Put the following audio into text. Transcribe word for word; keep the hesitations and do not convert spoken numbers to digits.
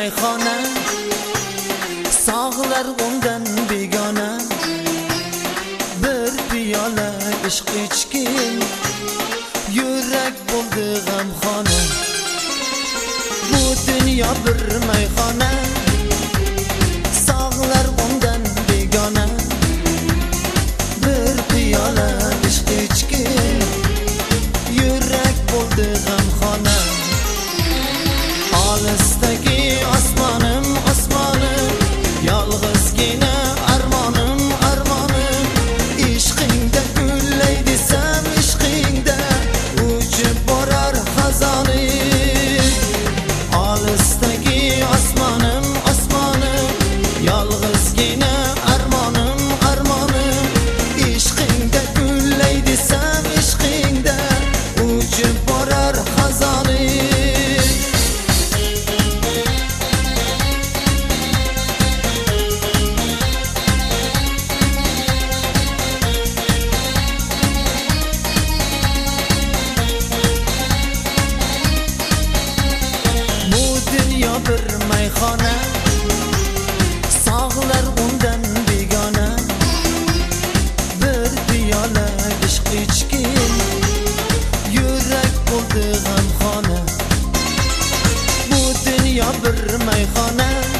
mayxona, sog'lar undan begona. Bir piyola ishq ichgin, yurak bo'ldi g'amxona. Bu dunyo bir mayxona, sog'lar undan begona. Bir piyola ishq ichgin, yurak bo'ldi g'amxona. Olisdagi osmonim, osmonim, yolg'izgina armonim, armonim. Ishqingda gullay desam, ishqingda uchib borar xazonim. Olisdagi osmonim, osmonim, yolg'izgina armonim, armonim. Ishqingda gullay desam, ishqingda uchib borar xazonim. Bir mayxona, sog'lar undan begona. Bir piyola ishq ichgin, yurak bo'ldi g'amxona. Bu dunyo bir mayxona,